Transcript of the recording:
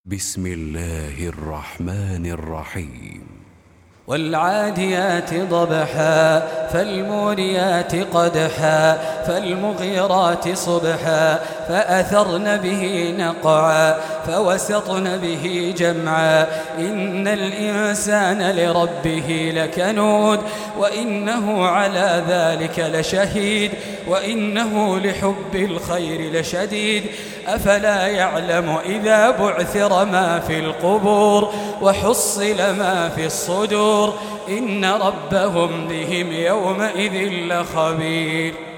بسم الله الرحمن الرحيم. والعاديات ضبحا فالموريات قدحا فالمغيرات صبحا فأثرن به نقعا فوسطن به جمعا إن الإنسان لربه لكنود وإنه على ذلك لشهيد وإنه لحب الخير لشديد أفلا يعلم إذا بعثر ما في القبور وحصل ما في الصدور إن ربهم بهم يومئذ لخبير.